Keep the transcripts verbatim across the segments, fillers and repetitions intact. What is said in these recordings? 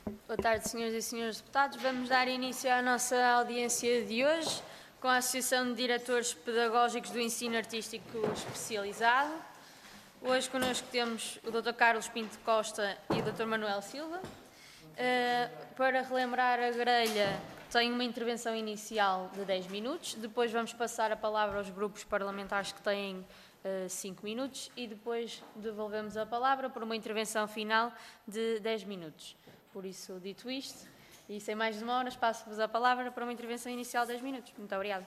Boa tarde, senhoras e senhores deputados. Vamos dar início à nossa audiência de hoje com a Associação de Diretores Pedagógicos do Ensino Artístico Especializado. Hoje connosco temos o doutor Carlos Pinto Costa e o doutor Manuel Silva. Uh, para relembrar a grelha, tem uma intervenção inicial de dez minutos, depois vamos passar a palavra aos grupos parlamentares que têm uh, cinco minutos e depois devolvemos a palavra para uma intervenção final de dez minutos. Por isso, dito isto, e sem mais demoras, passo-vos a palavra para uma intervenção inicial de dez minutos. Muito obrigada.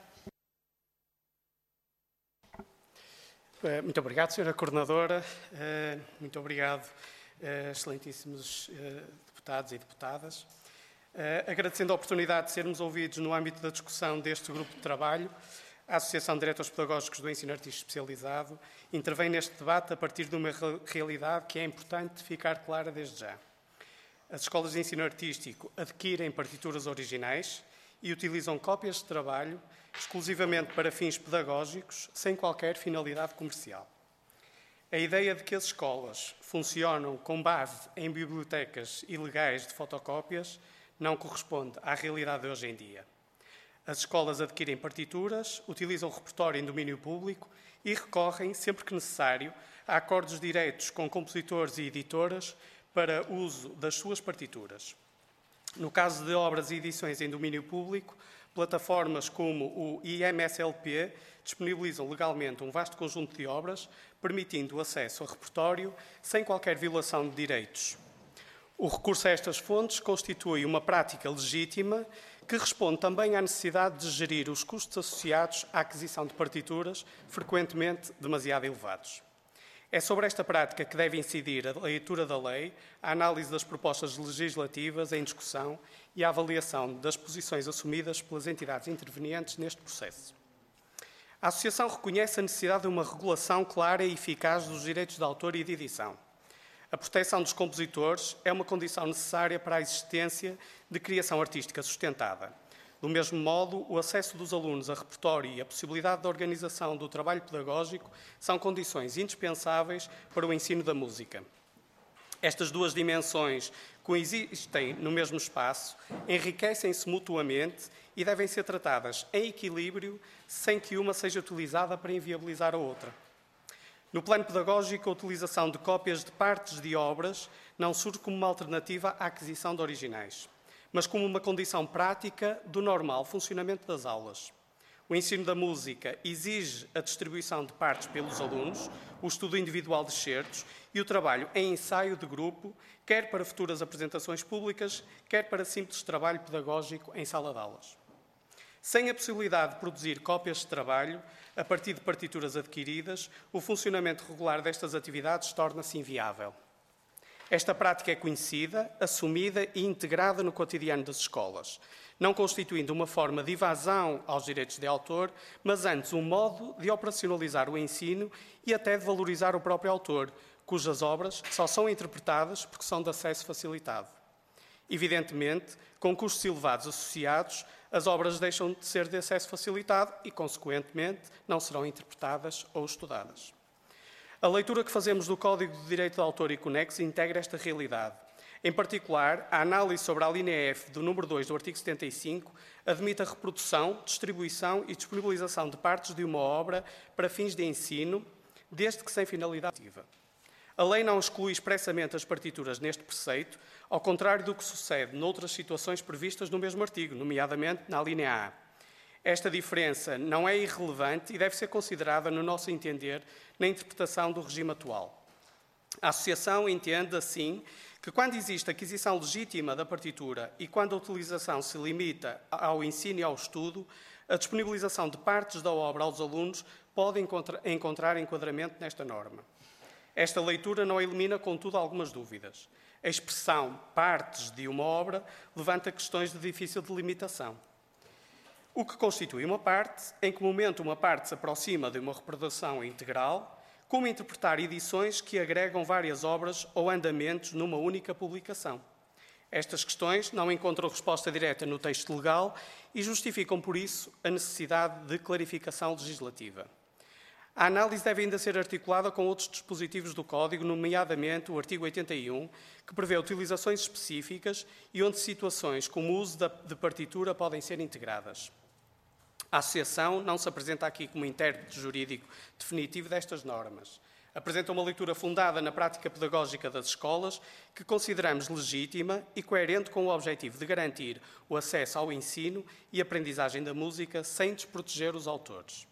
Muito obrigado, senhora Coordenadora. Muito obrigado, excelentíssimos deputados e deputadas. Agradecendo a oportunidade de sermos ouvidos no âmbito da discussão deste grupo de trabalho, a Associação de Diretores Pedagógicos do Ensino Artístico Especializado intervém neste debate a partir de uma realidade que é importante ficar clara desde já. As escolas de ensino artístico adquirem partituras originais e utilizam cópias de trabalho exclusivamente para fins pedagógicos, sem qualquer finalidade comercial. A ideia de que as escolas funcionam com base em bibliotecas ilegais de fotocópias não corresponde à realidade de hoje em dia. As escolas adquirem partituras, utilizam repertório em domínio público e recorrem, sempre que necessário, a acordos diretos com compositores e editoras para uso das suas partituras. No caso de obras e edições em domínio público, plataformas como o I M S L P disponibilizam legalmente um vasto conjunto de obras, permitindo o acesso a repertório sem qualquer violação de direitos. O recurso a estas fontes constitui uma prática legítima que responde também à necessidade de gerir os custos associados à aquisição de partituras, frequentemente demasiado elevados. É sobre esta prática que deve incidir a leitura da lei, a análise das propostas legislativas em discussão e a avaliação das posições assumidas pelas entidades intervenientes neste processo. A Associação reconhece a necessidade de uma regulação clara e eficaz dos direitos de autor e de edição. A proteção dos compositores é uma condição necessária para a existência de criação artística sustentada. Do mesmo modo, o acesso dos alunos a repertório e a possibilidade de organização do trabalho pedagógico são condições indispensáveis para o ensino da música. Estas duas dimensões coexistem no mesmo espaço, enriquecem-se mutuamente e devem ser tratadas em equilíbrio, sem que uma seja utilizada para inviabilizar a outra. No plano pedagógico, a utilização de cópias de partes de obras não surge como uma alternativa à aquisição de originais, mas como uma condição prática do normal funcionamento das aulas. O ensino da música exige a distribuição de partes pelos alunos, o estudo individual de excertos e o trabalho em ensaio de grupo, quer para futuras apresentações públicas, quer para simples trabalho pedagógico em sala de aulas. Sem a possibilidade de produzir cópias de trabalho, a partir de partituras adquiridas, o funcionamento regular destas atividades torna-se inviável. Esta prática é conhecida, assumida e integrada no cotidiano das escolas, não constituindo uma forma de evasão aos direitos de autor, mas antes um modo de operacionalizar o ensino e até de valorizar o próprio autor, cujas obras só são interpretadas porque são de acesso facilitado. Evidentemente, com custos elevados associados, as obras deixam de ser de acesso facilitado e, consequentemente, não serão interpretadas ou estudadas. A leitura que fazemos do Código de Direito de Autor e Conexo integra esta realidade. Em particular, a análise sobre a linha F do número dois do artigo setenta e cinco admite a reprodução, distribuição e disponibilização de partes de uma obra para fins de ensino, desde que sem finalidade ativa. A lei não exclui expressamente as partituras neste preceito, ao contrário do que sucede noutras situações previstas no mesmo artigo, nomeadamente na linha A. Esta diferença não é irrelevante e deve ser considerada, no nosso entender, na interpretação do regime atual. A Associação entende, assim, que quando existe aquisição legítima da partitura e quando a utilização se limita ao ensino e ao estudo, a disponibilização de partes da obra aos alunos pode encontrar enquadramento nesta norma. Esta leitura não elimina, contudo, algumas dúvidas. A expressão partes de uma obra levanta questões de difícil delimitação. O que constitui uma parte, em que momento uma parte se aproxima de uma reprodução integral, como interpretar edições que agregam várias obras ou andamentos numa única publicação. Estas questões não encontram resposta direta no texto legal e justificam, por isso, a necessidade de clarificação legislativa. A análise deve ainda ser articulada com outros dispositivos do Código, nomeadamente o artigo oitenta e um, que prevê utilizações específicas e onde situações como o uso de partitura podem ser integradas. A Associação não se apresenta aqui como intérprete jurídico definitivo destas normas. Apresenta uma leitura fundada na prática pedagógica das escolas, que consideramos legítima e coerente com o objetivo de garantir o acesso ao ensino e aprendizagem da música sem desproteger os autores.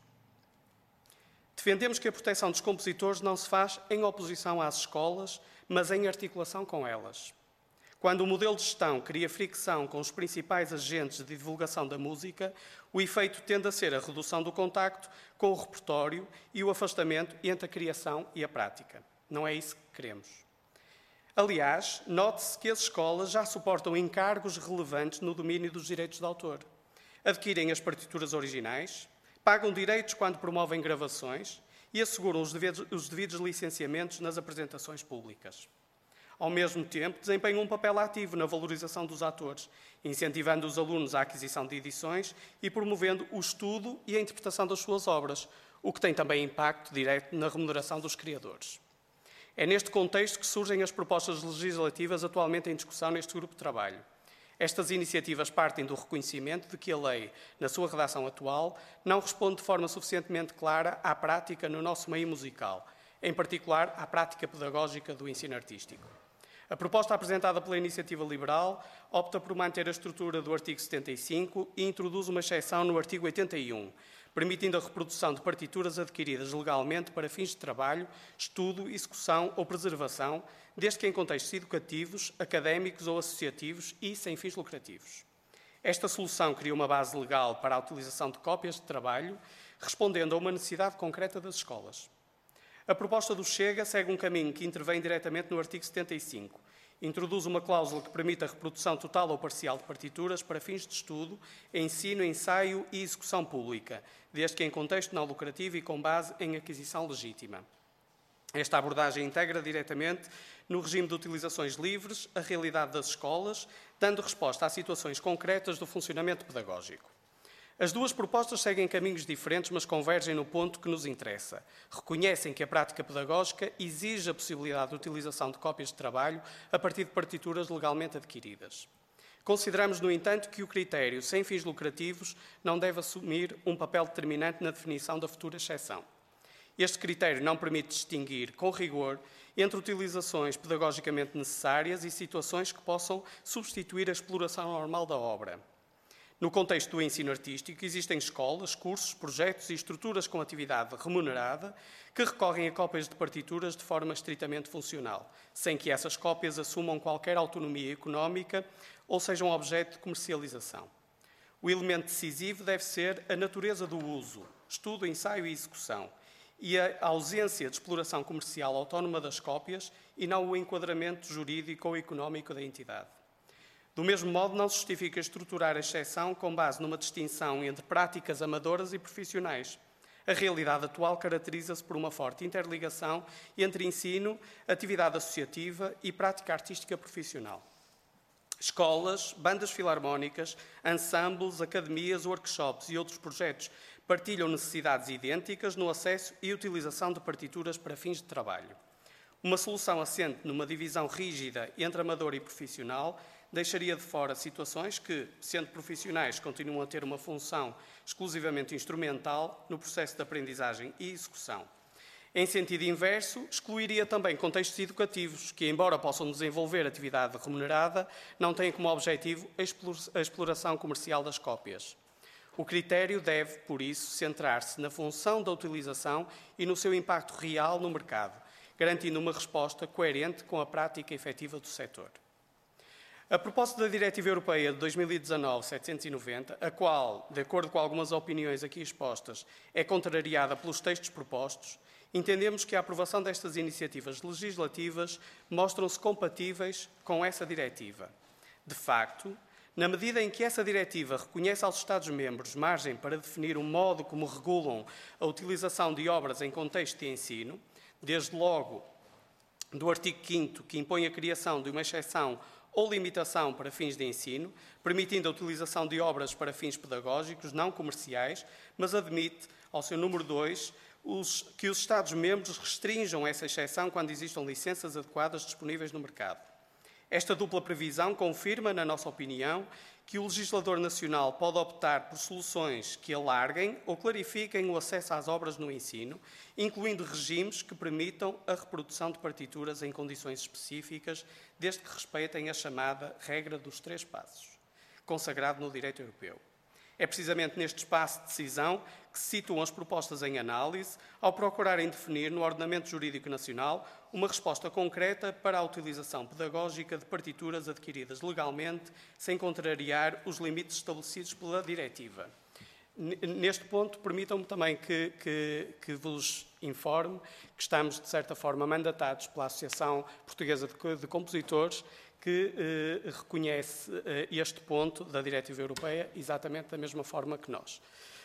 Defendemos que a proteção dos compositores não se faz em oposição às escolas, mas em articulação com elas. Quando o modelo de gestão cria fricção com os principais agentes de divulgação da música, o efeito tende a ser a redução do contacto com o repertório e o afastamento entre a criação e a prática. Não é isso que queremos. Aliás, note-se que as escolas já suportam encargos relevantes no domínio dos direitos de autor. Adquirem as partituras originais, pagam direitos quando promovem gravações e asseguram os devidos, os devidos licenciamentos nas apresentações públicas. Ao mesmo tempo, desempenham um papel ativo na valorização dos atores, incentivando os alunos à aquisição de edições e promovendo o estudo e a interpretação das suas obras, o que tem também impacto direto na remuneração dos criadores. É neste contexto que surgem as propostas legislativas atualmente em discussão neste grupo de trabalho. Estas iniciativas partem do reconhecimento de que a lei, na sua redação atual, não responde de forma suficientemente clara à prática no nosso meio musical, em particular à prática pedagógica do ensino artístico. A proposta apresentada pela Iniciativa Liberal opta por manter a estrutura do artigo setenta e cinco e introduz uma exceção no artigo oitenta e um, permitindo a reprodução de partituras adquiridas legalmente para fins de trabalho, estudo, execução ou preservação, desde que em contextos educativos, académicos ou associativos e sem fins lucrativos. Esta solução cria uma base legal para a utilização de cópias de trabalho, respondendo a uma necessidade concreta das escolas. A proposta do Chega segue um caminho que intervém diretamente no artigo setenta e cinco. Introduz uma cláusula que permite a reprodução total ou parcial de partituras para fins de estudo, ensino, ensaio e execução pública, desde que em contexto não lucrativo e com base em aquisição legítima. Esta abordagem integra diretamente no regime de utilizações livres a realidade das escolas, dando resposta a situações concretas do funcionamento pedagógico. As duas propostas seguem caminhos diferentes, mas convergem no ponto que nos interessa. Reconhecem que a prática pedagógica exige a possibilidade de utilização de cópias de trabalho a partir de partituras legalmente adquiridas. Consideramos, no entanto, que o critério sem fins lucrativos não deve assumir um papel determinante na definição da futura exceção. Este critério não permite distinguir, com rigor, entre utilizações pedagogicamente necessárias e situações que possam substituir a exploração normal da obra. No contexto do ensino artístico, existem escolas, cursos, projetos e estruturas com atividade remunerada que recorrem a cópias de partituras de forma estritamente funcional, sem que essas cópias assumam qualquer autonomia económica ou sejam objeto de comercialização. O elemento decisivo deve ser a natureza do uso, estudo, ensaio e execução, e a ausência de exploração comercial autónoma das cópias e não o enquadramento jurídico ou económico da entidade. Do mesmo modo, não se justifica estruturar a exceção com base numa distinção entre práticas amadoras e profissionais. A realidade atual caracteriza-se por uma forte interligação entre ensino, atividade associativa e prática artística profissional. Escolas, bandas filarmónicas, ensembles, academias, workshops e outros projetos partilham necessidades idênticas no acesso e utilização de partituras para fins de trabalho. Uma solução assente numa divisão rígida entre amador e profissional deixaria de fora situações que, sendo profissionais, continuam a ter uma função exclusivamente instrumental no processo de aprendizagem e execução. Em sentido inverso, excluiria também contextos educativos que, embora possam desenvolver atividade remunerada, não têm como objetivo a exploração comercial das cópias. O critério deve, por isso, centrar-se na função da utilização e no seu impacto real no mercado, garantindo uma resposta coerente com a prática efetiva do setor. A propósito da Diretiva Europeia de dois mil e dezanove setecentos e noventa, a qual, de acordo com algumas opiniões aqui expostas, é contrariada pelos textos propostos, entendemos que a aprovação destas iniciativas legislativas mostram-se compatíveis com essa diretiva. De facto, na medida em que essa diretiva reconhece aos Estados-membros margem para definir o modo como regulam a utilização de obras em contexto de ensino, desde logo do artigo quinto, que impõe a criação de uma exceção ou limitação para fins de ensino, permitindo a utilização de obras para fins pedagógicos não comerciais, mas admite, ao seu número dois, os, que os Estados-membros restringam essa exceção quando existam licenças adequadas disponíveis no mercado. Esta dupla previsão confirma, na nossa opinião, que o legislador nacional pode optar por soluções que alarguem ou clarifiquem o acesso às obras no ensino, incluindo regimes que permitam a reprodução de partituras em condições específicas, desde que respeitem a chamada regra dos três passos, consagrado no direito europeu. É precisamente neste espaço de decisão que se situam as propostas em análise, ao procurarem definir no ordenamento jurídico nacional uma resposta concreta para a utilização pedagógica de partituras adquiridas legalmente, sem contrariar os limites estabelecidos pela diretiva. Neste ponto, permitam-me também que, que, que vos informe que estamos, de certa forma, mandatados pela Associação Portuguesa de, de Compositores, que eh, reconhece eh, este ponto da Diretiva Europeia exatamente da mesma forma que nós.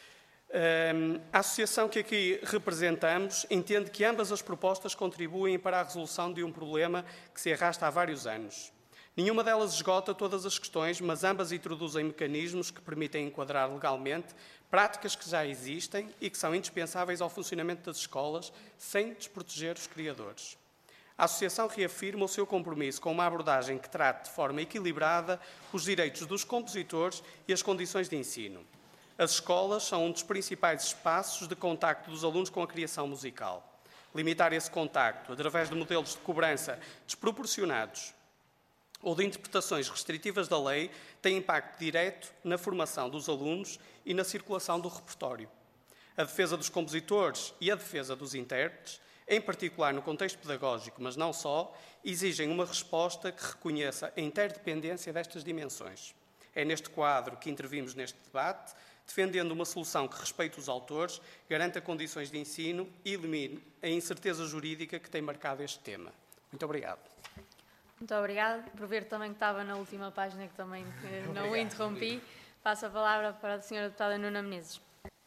Um, a associação que aqui representamos entende que ambas as propostas contribuem para a resolução de um problema que se arrasta há vários anos. Nenhuma delas esgota todas as questões, mas ambas introduzem mecanismos que permitem enquadrar legalmente práticas que já existem e que são indispensáveis ao funcionamento das escolas, sem desproteger os criadores. A Associação reafirma o seu compromisso com uma abordagem que trate de forma equilibrada os direitos dos compositores e as condições de ensino. As escolas são um dos principais espaços de contacto dos alunos com a criação musical. Limitar esse contacto através de modelos de cobrança desproporcionados ou de interpretações restritivas da lei tem impacto direto na formação dos alunos e na circulação do repertório. A defesa dos compositores e a defesa dos intérpretes, em particular no contexto pedagógico, mas não só, exigem uma resposta que reconheça a interdependência destas dimensões. É neste quadro que intervimos neste debate, defendendo uma solução que respeite os autores, garanta condições de ensino e elimine a incerteza jurídica que tem marcado este tema. Muito obrigado. Muito obrigado. Por ver também que estava na última página, que também que não obrigado, o interrompi. Obrigado. Passo a palavra para a senhora deputada Nuna Menezes.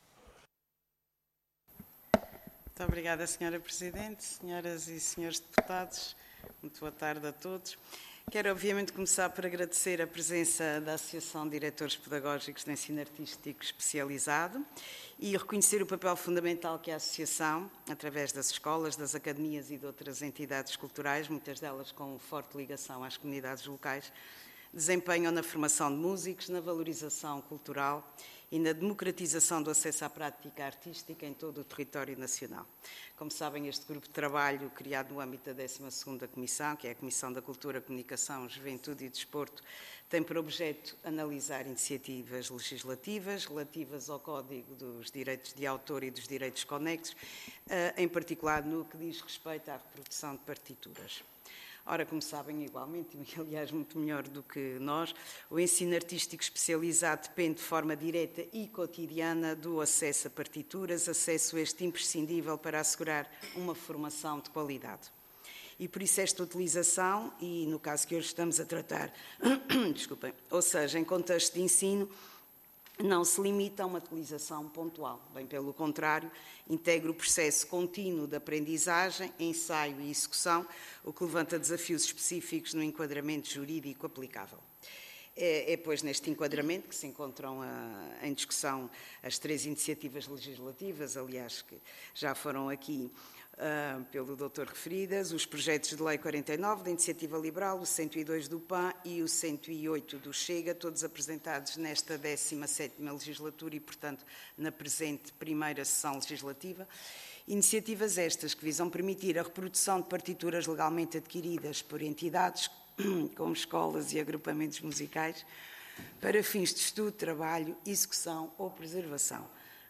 Muito obrigada, senhora Presidente, senhoras e senhores deputados. Muito boa tarde a todos. Quero, obviamente, começar por agradecer a presença da Associação de Diretores Pedagógicos de Ensino Artístico Especializado e reconhecer o papel fundamental que a Associação, através das escolas, das academias e de outras entidades culturais, muitas delas com forte ligação às comunidades locais, desempenham na formação de músicos, na valorização cultural e na democratização do acesso à prática artística em todo o território nacional. Como sabem, este grupo de trabalho, criado no âmbito da décima segunda Comissão, que é a Comissão da Cultura, Comunicação, Juventude e Desporto, tem por objeto analisar iniciativas legislativas relativas ao Código dos Direitos de Autor e dos Direitos Conexos, em particular no que diz respeito à reprodução de partituras. Ora, como sabem, igualmente, e aliás muito melhor do que nós, o ensino artístico especializado depende de forma direta e cotidiana do acesso a partituras, acesso este imprescindível para assegurar uma formação de qualidade. E por isso esta utilização, e no caso que hoje estamos a tratar, desculpem, ou seja, em contexto de ensino, não se limita a uma utilização pontual. Bem, pelo contrário, integra o processo contínuo de aprendizagem, ensaio e execução, o que levanta desafios específicos no enquadramento jurídico aplicável. É, é pois, neste enquadramento que se encontram a, em discussão as três iniciativas legislativas, aliás, que já foram aqui Uh, pelo doutor referidas, os projetos de lei quarenta e nove da Iniciativa Liberal, o cento e dois do P A N e o cento e oito do Chega, todos apresentados nesta décima sétima legislatura e, portanto, na presente primeira sessão legislativa. Iniciativas estas que visam permitir a reprodução de partituras legalmente adquiridas por entidades como escolas e agrupamentos musicais para fins de estudo, trabalho, execução ou preservação.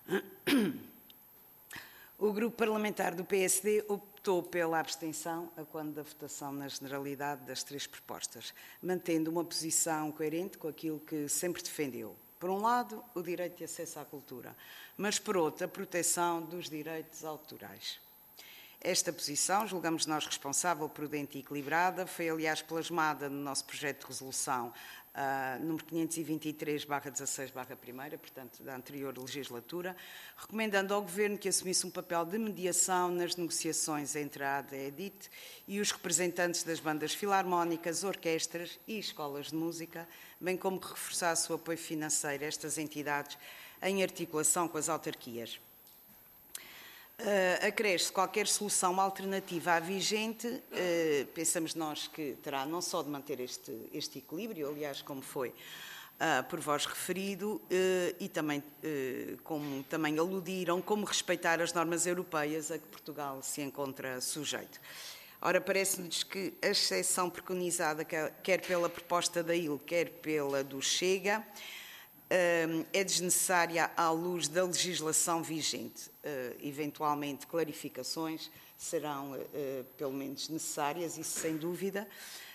O grupo parlamentar do P S D optou pela abstenção a quando da votação na generalidade das três propostas, mantendo uma posição coerente com aquilo que sempre defendeu. Por um lado, o direito de acesso à cultura, mas por outro, a proteção dos direitos autorais. Esta posição, julgamos nós responsável, prudente e equilibrada, foi aliás plasmada no nosso projeto de resolução Uh, número quinhentos e vinte e três barra dezasseis barra primeira, portanto, da anterior legislatura, recomendando ao Governo que assumisse um papel de mediação nas negociações entre a A D E D I T e os representantes das bandas filarmónicas, orquestras e escolas de música, bem como que reforçasse o apoio financeiro a estas entidades em articulação com as autarquias. Uh, acresce qualquer solução alternativa à vigente, uh, pensamos nós que terá não só de manter este, este equilíbrio, aliás, como foi uh, por vós referido, uh, e também, uh, como também aludiram, como respeitar as normas europeias a que Portugal se encontra sujeito. Ora, parece-nos que a exceção preconizada, quer pela proposta da I L, quer pela do Chega, é desnecessária à luz da legislação vigente. Eventualmente, clarificações serão, pelo menos, necessárias, isso sem dúvida,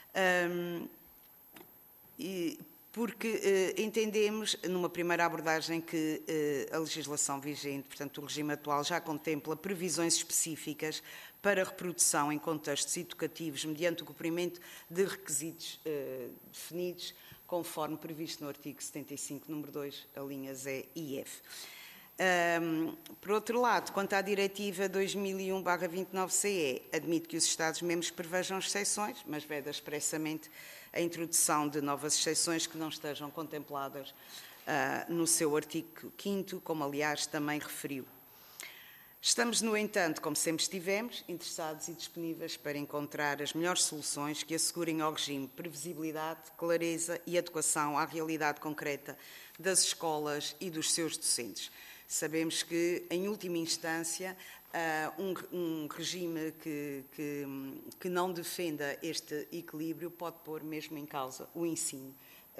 porque entendemos, numa primeira abordagem, que a legislação vigente, portanto, o regime atual, já contempla previsões específicas para reprodução em contextos educativos mediante o cumprimento de requisitos definidos, conforme previsto no artigo setenta e cinco, número dois, a linhas E e F. Um, por outro lado, quanto à Diretiva dois mil e um barra vinte e nove C E, admite que os Estados-membros prevejam exceções, mas veda expressamente a introdução de novas exceções que não estejam contempladas uh, no seu artigo quinto, como aliás também referiu. Estamos, no entanto, como sempre estivemos, interessados e disponíveis para encontrar as melhores soluções que assegurem ao regime previsibilidade, clareza e adequação à realidade concreta das escolas e dos seus docentes. Sabemos que, em última instância, um, um regime que, que, que não defenda este equilíbrio pode pôr mesmo em causa o ensino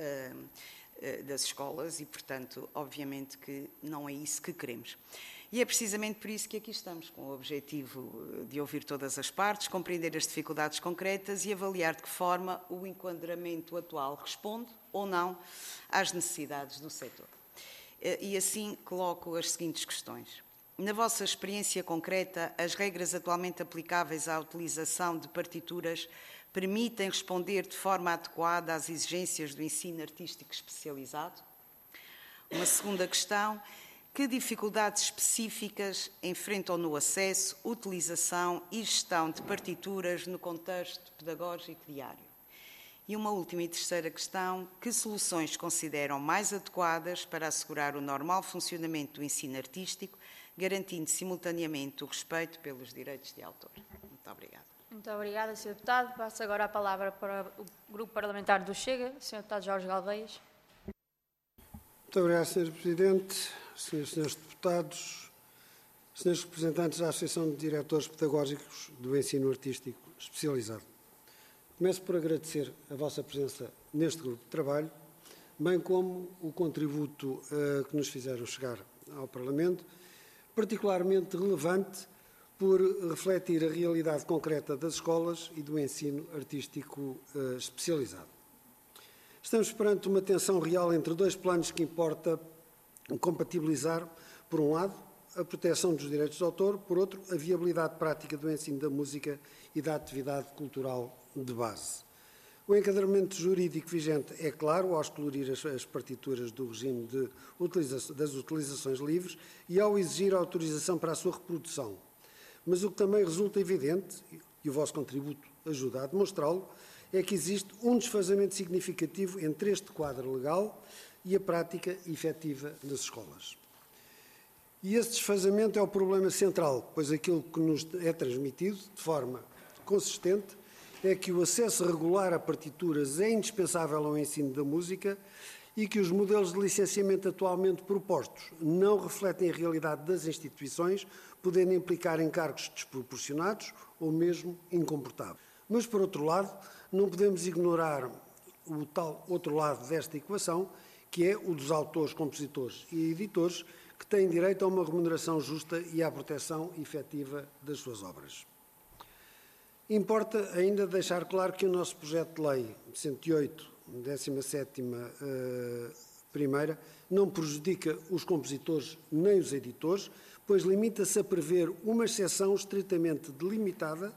uh, das escolas e, portanto, obviamente que não é isso que queremos. E é precisamente por isso que aqui estamos, com o objetivo de ouvir todas as partes, compreender as dificuldades concretas e avaliar de que forma o enquadramento atual responde ou não às necessidades do setor. E assim coloco as seguintes questões. Na vossa experiência concreta, as regras atualmente aplicáveis à utilização de partituras permitem responder de forma adequada às exigências do ensino artístico especializado? Uma segunda questão. Que dificuldades específicas enfrentam no acesso, utilização e gestão de partituras no contexto pedagógico diário? E uma última e terceira questão, que soluções consideram mais adequadas para assegurar o normal funcionamento do ensino artístico, garantindo simultaneamente o respeito pelos direitos de autor? Muito obrigada. Muito obrigada, senhor Deputado. Passo agora a palavra para o Grupo Parlamentar do Chega, senhor Deputado Jorge Galveias. Muito obrigado, senhor Presidente, senhores e senhores deputados, senhores representantes da Associação de Diretores Pedagógicos do Ensino Artístico Especializado. Começo por agradecer a vossa presença neste grupo de trabalho, bem como o contributo uh, que nos fizeram chegar ao Parlamento, particularmente relevante por refletir a realidade concreta das escolas e do ensino artístico uh, especializado. Estamos perante uma tensão real entre dois planos que importa compatibilizar, por um lado, a proteção dos direitos de autor, por outro, a viabilidade prática do ensino da música e da atividade cultural de base. O enquadramento jurídico vigente é claro ao excluir as, as partituras do regime de utilização, das utilizações livres e ao exigir a autorização para a sua reprodução. Mas o que também resulta evidente, e o vosso contributo ajuda a demonstrá-lo, é que existe um desfazamento significativo entre este quadro legal e a prática efetiva das escolas. E esse desfazamento é o problema central, pois aquilo que nos é transmitido de forma consistente é que o acesso regular a partituras é indispensável ao ensino da música e que os modelos de licenciamento atualmente propostos não refletem a realidade das instituições, podendo implicar encargos desproporcionados ou mesmo incomportáveis. Mas, por outro lado, não podemos ignorar o tal outro lado desta equação, que é o dos autores, compositores e editores, que têm direito a uma remuneração justa e à proteção efetiva das suas obras. Importa ainda deixar claro que o nosso projeto de lei cento e oito, décima sétima uh, primeira, não prejudica os compositores nem os editores, pois limita-se a prever uma exceção estritamente delimitada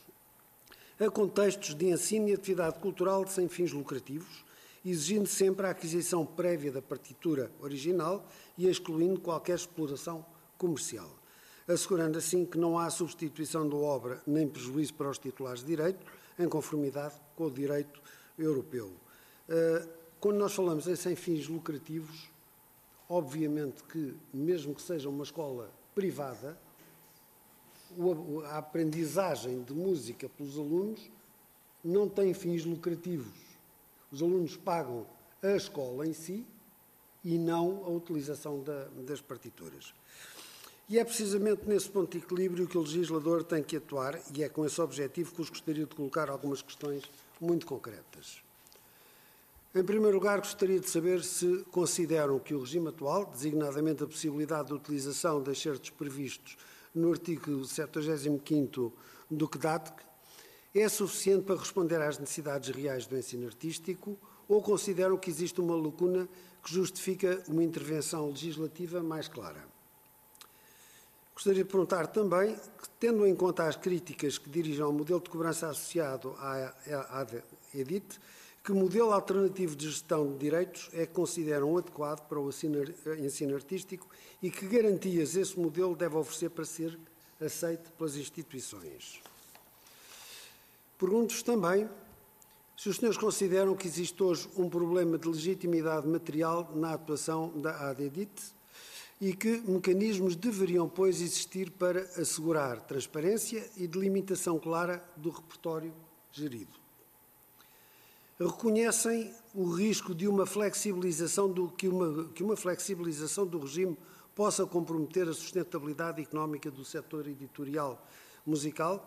a contextos de ensino e atividade cultural sem fins lucrativos, exigindo sempre a aquisição prévia da partitura original e excluindo qualquer exploração comercial, assegurando assim que não há substituição da obra nem prejuízo para os titulares de direito, em conformidade com o direito europeu. Quando nós falamos em sem fins lucrativos, obviamente que, mesmo que seja uma escola privada, a aprendizagem de música pelos alunos não tem fins lucrativos. Os alunos pagam a escola em si e não a utilização da, das partituras. E é precisamente nesse ponto de equilíbrio que o legislador tem que atuar, e é com esse objetivo que vos gostaria de colocar algumas questões muito concretas. Em primeiro lugar, gostaria de saber se consideram que o regime atual, designadamente a possibilidade de utilização de excertos previstos no artigo setenta e quinto do C D A T C, é suficiente para responder às necessidades reais do ensino artístico, ou consideram que existe uma lacuna que justifica uma intervenção legislativa mais clara? Gostaria de perguntar também, que, tendo em conta as críticas que dirigem ao modelo de cobrança associado à A D E D I T, que modelo alternativo de gestão de direitos é que consideram adequado para o ensino artístico e que garantias esse modelo deve oferecer para ser aceito pelas instituições? Pergunto-vos também se os senhores consideram que existe hoje um problema de legitimidade material na atuação da A D E D I T e que mecanismos deveriam, pois, existir para assegurar transparência e delimitação clara do repertório gerido. Reconhecem o risco de uma flexibilização do, que, uma, que uma flexibilização do regime possa comprometer a sustentabilidade económica do setor editorial musical?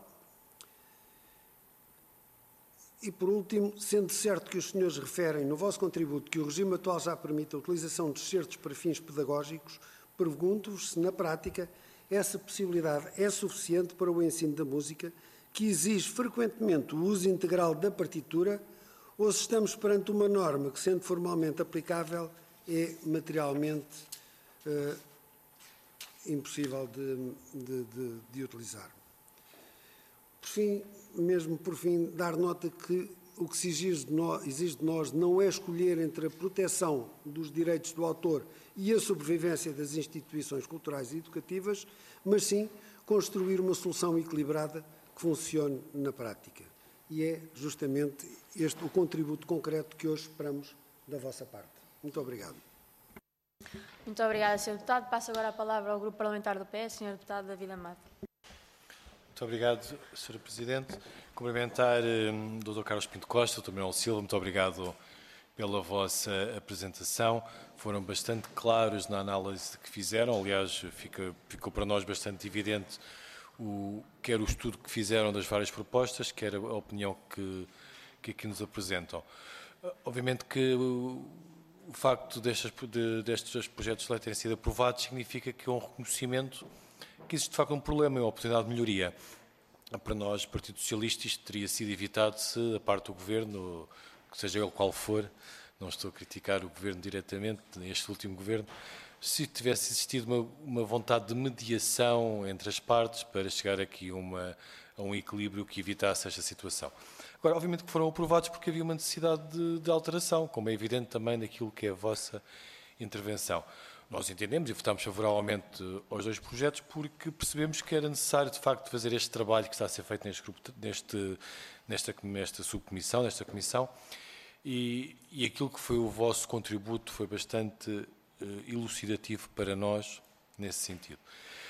E, por último, sendo certo que os senhores referem no vosso contributo que o regime atual já permite a utilização de excertos para fins pedagógicos, pergunto-vos se, na prática, essa possibilidade é suficiente para o ensino da música, que exige frequentemente o uso integral da partitura, ou se estamos perante uma norma que, sendo formalmente aplicável, é materialmente eh, impossível de, de, de, de utilizar. Por fim, mesmo por fim, dar nota que o que se exige de, nós, exige de nós não é escolher entre a proteção dos direitos do autor e a sobrevivência das instituições culturais e educativas, mas sim construir uma solução equilibrada que funcione na prática. E é justamente este o contributo concreto que hoje esperamos da vossa parte. Muito obrigado. Muito obrigada, senhor Deputado. Passo agora a palavra ao Grupo Parlamentar do P S, senhor Deputado David Amado. Muito obrigado, senhora Presidente. Cumprimentar o doutor Carlos Pinto Costa, doutor Manuel Silva, muito obrigado pela vossa apresentação. Foram bastante claros na análise que fizeram, aliás, fica, ficou para nós bastante evidente o, quer o estudo que fizeram das várias propostas, quer a opinião que, que aqui nos apresentam. Obviamente que o, o facto destes, de, destes projetos de lei terem sido aprovados significa que é um reconhecimento que existe de facto um problema e uma oportunidade de melhoria. Para nós, Partido Socialista, isto teria sido evitado se a parte do Governo, que seja ele qual for, não estou a criticar o Governo diretamente, este último Governo, se tivesse existido uma, uma vontade de mediação entre as partes para chegar aqui uma, a um equilíbrio que evitasse esta situação. Agora, obviamente que foram aprovados porque havia uma necessidade de, de alteração, como é evidente também daquilo que é a vossa intervenção. Nós entendemos e votamos favoravelmente aos dois projetos porque percebemos que era necessário, de facto, fazer este trabalho que está a ser feito neste grupo, neste, nesta, nesta subcomissão, nesta comissão, e, e aquilo que foi o vosso contributo foi bastante uh, elucidativo para nós nesse sentido.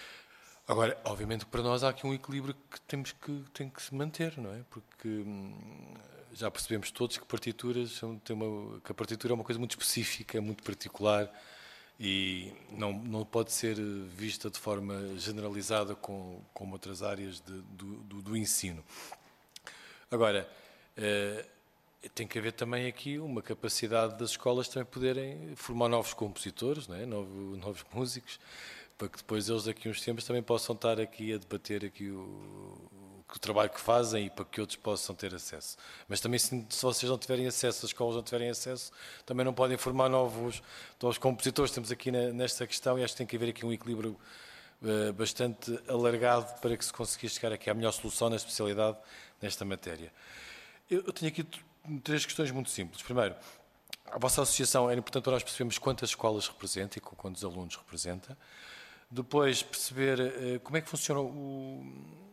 Agora, obviamente, para nós há aqui um equilíbrio que temos que, tem que se manter, não é? Porque hum, já percebemos todos que partituras são, tem uma, que a partitura é uma coisa muito específica, muito particular, e não, não pode ser vista de forma generalizada com, com outras áreas de, do, do, do ensino. Agora, eh, tem que haver também aqui uma capacidade das escolas também poderem formar novos compositores, não é? novos, novos músicos, para que depois eles daqui a uns tempos também possam estar aqui a debater aqui o, o trabalho que fazem e para que outros possam ter acesso. Mas também se, se vocês não tiverem acesso, as escolas não tiverem acesso, também não podem formar novos, novos compositores. Estamos aqui na, nesta questão e acho que tem que haver aqui um equilíbrio uh, bastante alargado para que se consiga chegar aqui à melhor solução na especialidade nesta matéria. Eu, eu tenho aqui três questões muito simples. Primeiro, a vossa associação era importante para nós percebermos quantas escolas representa e quantos alunos representa. Depois, perceber uh, como é que funciona o,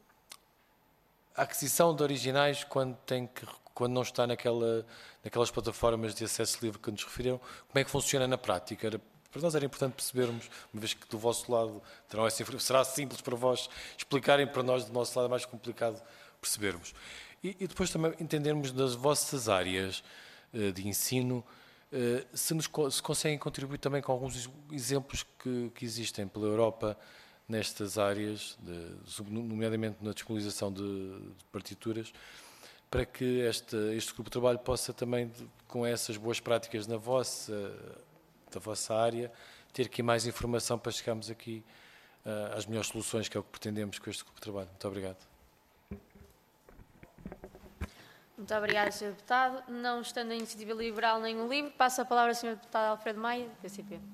a aquisição de originais quando, tem que, quando não está naquela, naquelas plataformas de acesso livre que nos referiram. Como é que funciona na prática? Era Para nós era importante percebermos, uma vez que do vosso lado terão essa informação, será simples para vós explicarem, para nós do nosso lado é mais complicado percebermos. E, e depois também entendermos das vossas áreas uh, de ensino, uh, se, nos, se conseguem contribuir também com alguns exemplos que, que existem pela Europa nestas áreas, de, nomeadamente na disponibilização de, de partituras, para que este, este grupo de trabalho possa também, com essas boas práticas na vossa, da vossa área, ter aqui mais informação para chegarmos aqui uh, às melhores soluções, que é o que pretendemos com este grupo de trabalho. Muito obrigado. Muito obrigada, senhor Deputado. Não estando a Iniciativa Liberal nem o LIVRE, passo a palavra ao senhor Deputado Alfredo Maia, do P C P.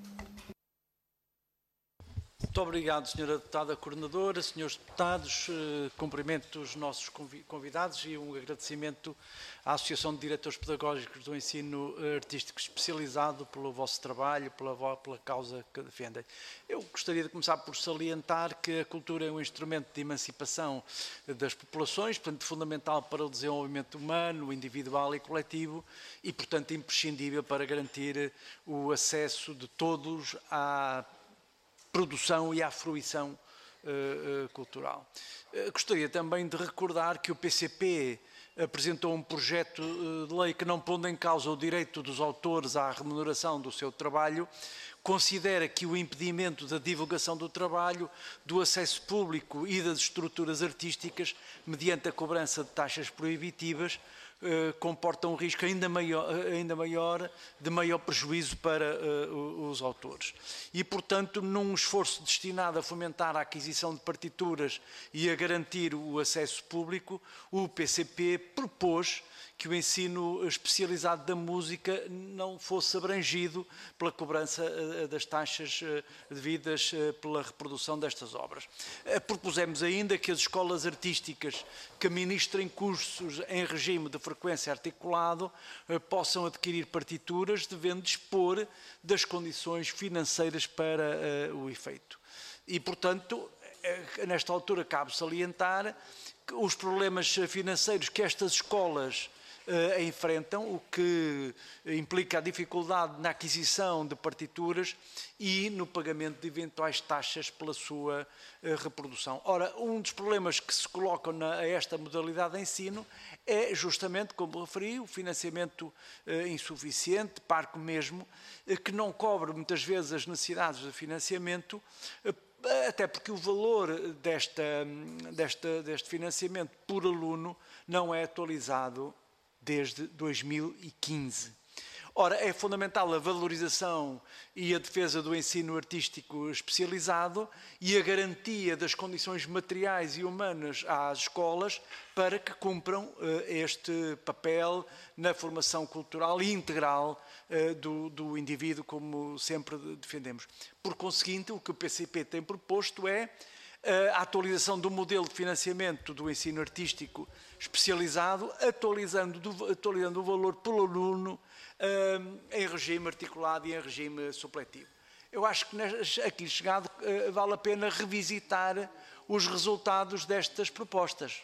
Muito obrigado, senhora Deputada Coordenadora, senhores Deputados, eh, cumprimento os nossos convidados e um agradecimento à Associação de Diretores Pedagógicos do Ensino Artístico Especializado pelo vosso trabalho, pela, pela causa que defendem. Eu gostaria de começar por salientar que a cultura é um instrumento de emancipação das populações, portanto fundamental para o desenvolvimento humano, individual e coletivo e, portanto, imprescindível para garantir o acesso de todos à produção e à fruição uh, uh, cultural. Uh, gostaria também de recordar que o P C P apresentou um projeto uh, de lei que, não pondo em causa o direito dos autores à remuneração do seu trabalho, considera que o impedimento da divulgação do trabalho, do acesso público e das estruturas artísticas, mediante a cobrança de taxas proibitivas, Uh, comporta um risco ainda maior, ainda maior de maior prejuízo para uh, os autores. E, portanto, num esforço destinado a fomentar a aquisição de partituras e a garantir o acesso público, o P C P propôs que o ensino especializado da música não fosse abrangido pela cobrança das taxas devidas pela reprodução destas obras. Propusemos ainda que as escolas artísticas que ministrem cursos em regime de frequência articulado possam adquirir partituras, devendo dispor das condições financeiras para o efeito. E, portanto, nesta altura cabe salientar que os problemas financeiros que estas escolas Uh, enfrentam, o que implica a dificuldade na aquisição de partituras e no pagamento de eventuais taxas pela sua uh, reprodução. Ora, um dos problemas que se colocam na, a esta modalidade de ensino é justamente, como referi, o financiamento uh, insuficiente, parco mesmo, uh, que não cobre muitas vezes as necessidades de financiamento, uh, até porque o valor desta, desta, deste financiamento por aluno não é atualizado desde dois mil e quinze. Ora, é fundamental a valorização e a defesa do ensino artístico especializado e a garantia das condições materiais e humanas às escolas para que cumpram uh, este papel na formação cultural e integral uh, do, do indivíduo, como sempre defendemos. Por conseguinte, o que o P C P tem proposto é a atualização do modelo de financiamento do ensino artístico especializado, atualizando, do, atualizando o valor pelo aluno um, em regime articulado e em regime supletivo. Eu acho que aqui chegado uh, vale a pena revisitar os resultados destas propostas.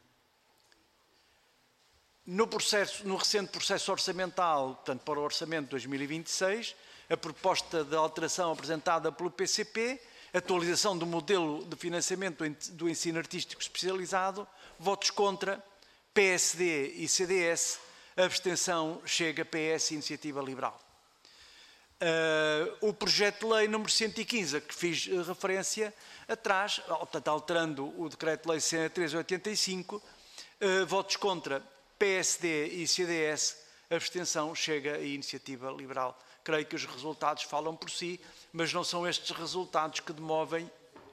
No, processo, no recente processo orçamental, portanto para o orçamento de dois mil e vinte e seis, a proposta de alteração apresentada pelo P C P, atualização do modelo de financiamento do ensino artístico especializado, votos contra, P S D e C D S, abstenção Chega, P S e Iniciativa Liberal. Uh, o projeto de lei número cento e quinze, a que fiz referência atrás, portanto, alterando o decreto-lei cento e três barra oitenta e cinco, uh, votos contra, P S D e C D S, abstenção Chega e Iniciativa Liberal. Creio que os resultados falam por si, mas não são estes resultados que demovem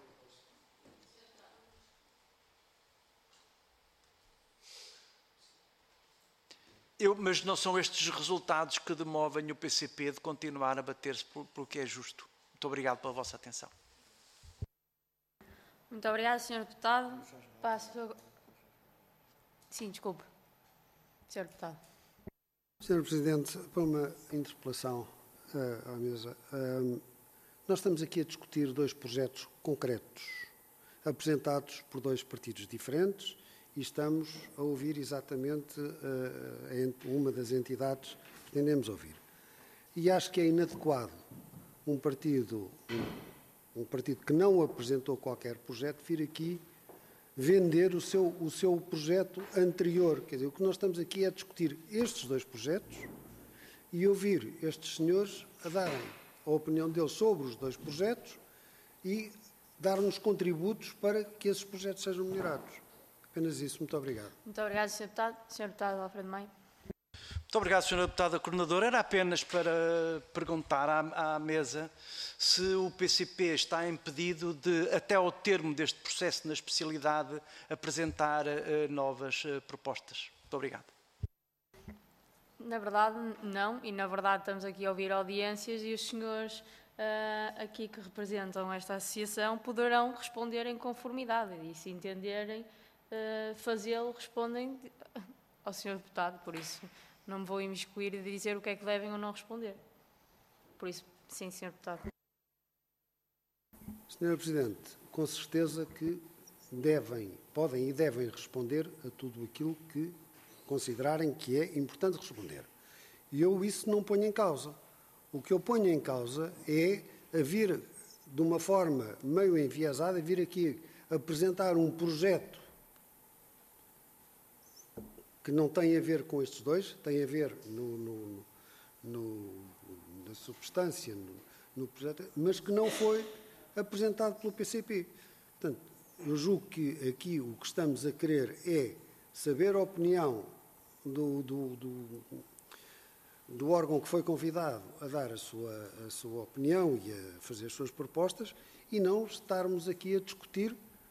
Eu, mas não são estes resultados que demovem o P C P de continuar a bater-se pelo que é justo. Muito obrigado pela vossa atenção. Muito obrigado, senhor Deputado. Passo... Sim, desculpe. senhor Deputado. senhor Presidente, para uma interpelação uh, à mesa. Uh, nós estamos aqui a discutir dois projetos concretos, apresentados por dois partidos diferentes, e estamos a ouvir exatamente uh, uma das entidades que pretendemos ouvir. E acho que é inadequado um partido, um, um partido que não apresentou qualquer projeto, vir aqui vender o seu, o seu projeto anterior. Quer dizer, o que nós estamos aqui é discutir estes dois projetos e ouvir estes senhores a darem a opinião deles sobre os dois projetos e dar-nos contributos para que esses projetos sejam melhorados. Apenas isso. Muito obrigado. Muito obrigado, senhor Deputado. senhor Deputado Alfredo Maia. Muito obrigado, senhora Deputada Coordenadora. Era apenas para perguntar à, à mesa se o P C P está impedido de, até ao termo deste processo na especialidade, apresentar uh, novas uh, propostas. Muito obrigado. Na verdade, não. E, na verdade, estamos aqui a ouvir audiências e os senhores uh, aqui que representam esta associação poderão responder em conformidade. E, se entenderem uh, fazê-lo, respondem ao senhor Deputado. Por isso, não me vou imiscuir e dizer o que é que devem ou não responder. Por isso, sim, senhor Deputado. senhora Presidente, com certeza que devem, podem e devem responder a tudo aquilo que considerarem que é importante responder. E eu isso não ponho em causa. O que eu ponho em causa é a vir, de uma forma meio enviesada, vir aqui apresentar um projeto que não tem a ver com estes dois, tem a ver no, no, no, na substância, no, no projeto, mas que não foi apresentado pelo P C P. Portanto, eu julgo que aqui o que estamos a querer é saber a opinião do, do, do, do órgão que foi convidado a dar a sua, a sua opinião e a fazer as suas propostas e não estarmos aqui a discutir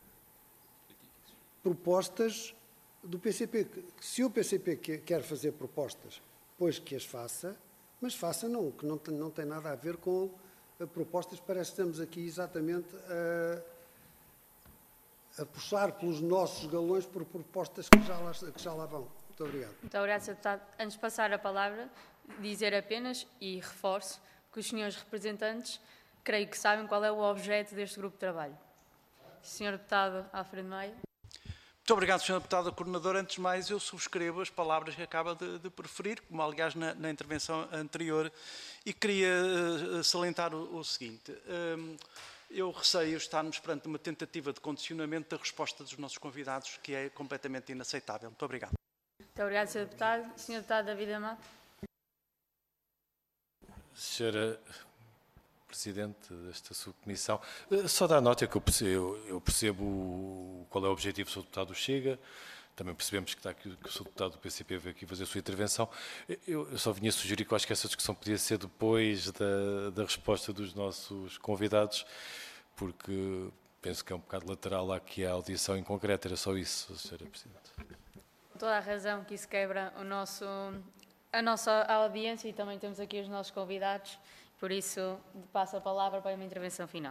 propostas do P C P. Se o P C P quer fazer propostas, pois que as faça, mas faça não, que não tem, não tem nada a ver com propostas. Parece que estamos aqui exatamente a, a puxar pelos nossos galões por propostas que já lá, que já lá vão. Muito obrigado. Muito obrigado, senhor Deputado. Antes de passar a palavra, dizer apenas, e reforço, que os senhores representantes, creio que sabem qual é o objeto deste grupo de trabalho. senhor Deputado Alfredo Maia. Muito obrigado, senhora Deputada Coordenadora. Antes de mais, eu subscrevo as palavras que acaba de, de preferir, como aliás na, na intervenção anterior, e queria uh, salientar o, o seguinte. Um, eu receio estarmos perante uma tentativa de condicionamento da resposta dos nossos convidados, que é completamente inaceitável. Muito obrigado. Muito obrigado, senhor Deputado. senhor Deputado David Amado. Senhora Presidente desta subcomissão, só dar nota que eu percebo, eu percebo qual é o objetivo do senhor Deputado Chega, também percebemos que, está aqui, que o senhor Deputado do P C P veio aqui fazer a sua intervenção. Eu, eu só vinha sugerir que eu acho que essa discussão podia ser depois da, da resposta dos nossos convidados, porque penso que é um bocado lateral aqui à audição em concreto. Era só isso, senhora Presidente. Com toda a razão que isso quebra o nosso, a nossa audiência e também temos aqui os nossos convidados. Por isso, passo a palavra para uma intervenção final.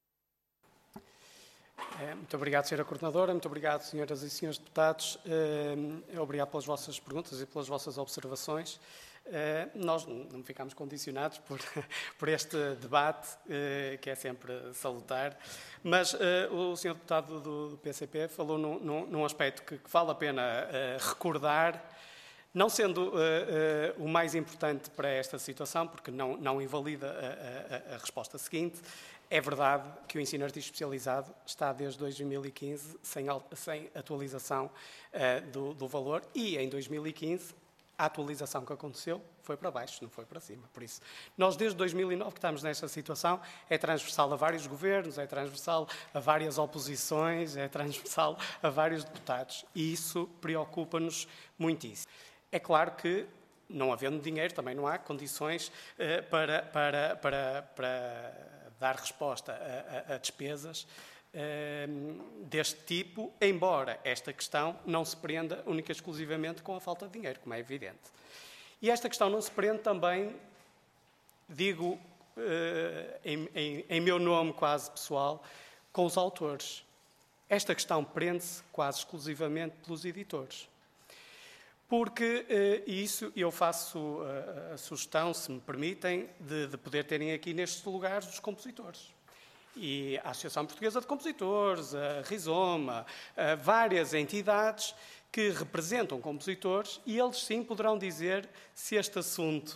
Muito obrigado, senhora Coordenadora. Muito obrigado, senhoras e senhores deputados. Obrigado pelas vossas perguntas e pelas vossas observações. Nós não ficámos condicionados por, por este debate, que é sempre salutar, mas o senhor deputado do P C P falou num, num aspecto que, que vale a pena recordar, não sendo uh, uh, o mais importante para esta situação, porque não, não invalida a, a, a resposta seguinte. É verdade que o ensino artístico especializado está desde dois mil e quinze sem, sem atualização uh, do, do valor e em dois mil e quinze a atualização que aconteceu foi para baixo, não foi para cima. Por isso, nós desde dois mil e nove que estamos nesta situação, é transversal a vários governos, é transversal a várias oposições, é transversal a vários deputados e isso preocupa-nos muitíssimo. É claro que, não havendo dinheiro, também não há condições uh, para, para, para, para dar resposta a, a, a despesas uh, deste tipo, embora esta questão não se prenda única e exclusivamente com a falta de dinheiro, como é evidente. E esta questão não se prende também, digo uh, em, em, em meu nome quase pessoal, com os autores. Esta questão prende-se quase exclusivamente pelos editores. Porque uh, isso, eu faço uh, a sugestão, se me permitem, de, de poder terem aqui nestes lugares os compositores. E a Associação Portuguesa de Compositores, a Rizoma, uh, várias entidades que representam compositores e eles sim poderão dizer se este assunto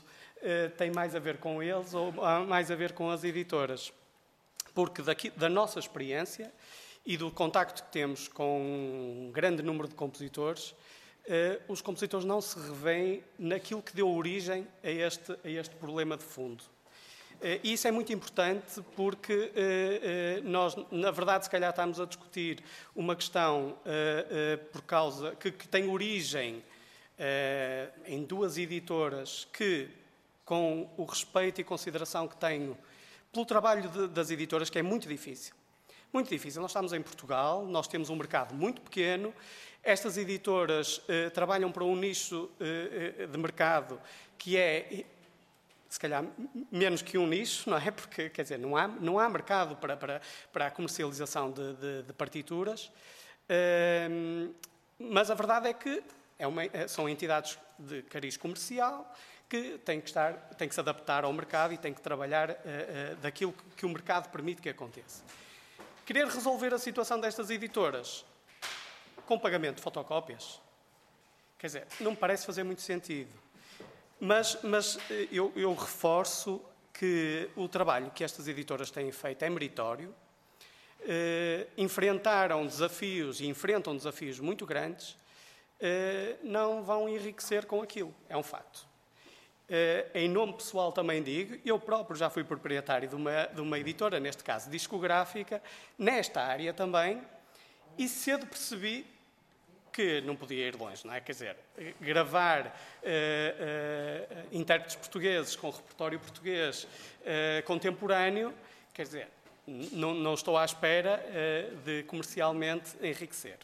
tem mais a ver com eles ou mais a ver com as editoras. Porque daqui, da nossa experiência e do contacto que temos com um grande número de compositores, eh, os compositores não se revêem naquilo que deu origem a este, a este problema de fundo. Eh, e isso é muito importante porque eh, eh, nós, na verdade, se calhar estamos a discutir uma questão eh, eh, por causa que, que tem origem eh, em duas editoras que, com o respeito e consideração que tenho pelo trabalho de, das editoras, que é muito difícil. Muito difícil. Nós estamos em Portugal, nós temos um mercado muito pequeno. Estas editoras eh, trabalham para um nicho eh, de mercado que é, se calhar, menos que um nicho, não é? Porque, quer dizer, não há, não há mercado para, para, para a comercialização de, de, de partituras. Eh, mas a verdade é que é uma, são entidades de cariz comercial que têm que, estar, têm que se adaptar ao mercado e têm que trabalhar uh, uh, daquilo que, que o mercado permite que aconteça. Querer resolver a situação destas editoras com pagamento de fotocópias, quer dizer, não me parece fazer muito sentido. Mas, mas eu, eu reforço que o trabalho que estas editoras têm feito é meritório, uh, enfrentaram desafios e enfrentam desafios muito grandes, uh, não vão enriquecer com aquilo, é um facto. Uh, em nome pessoal também digo, eu próprio já fui proprietário de uma, de uma editora, neste caso discográfica, nesta área também, e cedo percebi que não podia ir longe, não é? Quer dizer, gravar uh, uh, intérpretes portugueses com repertório português uh, contemporâneo, quer dizer, não, não estou à espera uh, de comercialmente enriquecer.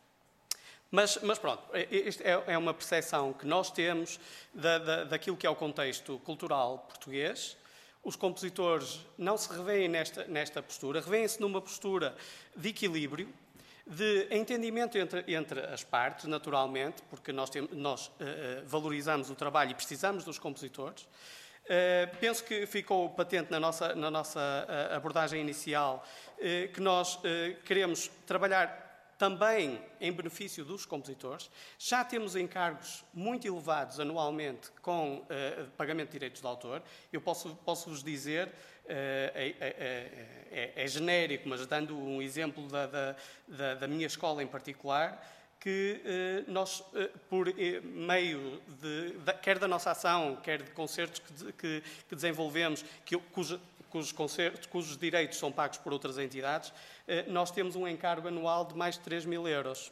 Mas, mas pronto, isto é, é uma percepção que nós temos da, da, daquilo que é o contexto cultural português. Os compositores não se revêem nesta, nesta postura, revêem-se numa postura de equilíbrio, de entendimento entre, entre as partes, naturalmente, porque nós, temos, nós uh, valorizamos o trabalho e precisamos dos compositores. Uh, penso que ficou patente na nossa, na nossa uh, abordagem inicial uh, que nós uh, queremos trabalhar também em benefício dos compositores. Já temos encargos muito elevados anualmente com uh, pagamento de direitos de autor. Eu posso, posso vos dizer, uh, é, é, é, é genérico, mas dando um exemplo da, da, da, da minha escola em particular, que uh, nós, uh, por meio de, de, quer da nossa ação, quer de concertos que, que, que desenvolvemos, que, cuja, cujos concertos, cujos direitos são pagos por outras entidades, nós temos um encargo anual de mais de três mil euros.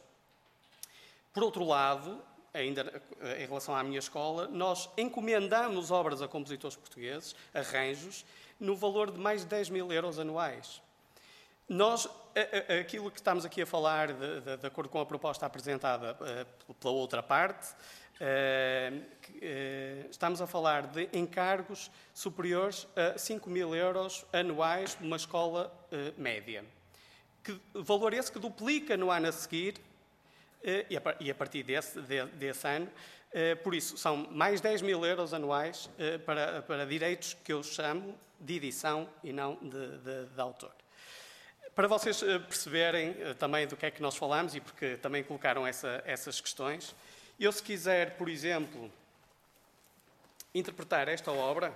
Por outro lado, ainda em relação à minha escola, nós encomendamos obras a compositores portugueses, arranjos, no valor de mais de dez mil euros anuais. Nós, aquilo que estamos aqui a falar, de, de, de acordo com a proposta apresentada uh, pela outra parte, uh, uh, estamos a falar de encargos superiores a cinco mil euros anuais numa escola uh, média. Que, valor esse que duplica no ano a seguir, uh, e, a, e a partir desse, de, desse ano, uh, por isso, são mais dez mil euros anuais uh, para, para direitos que eu chamo de edição e não de, de, de autor. Para vocês perceberem também do que é que nós falamos e porque também colocaram essa, essas questões, eu, se quiser, por exemplo, interpretar esta obra,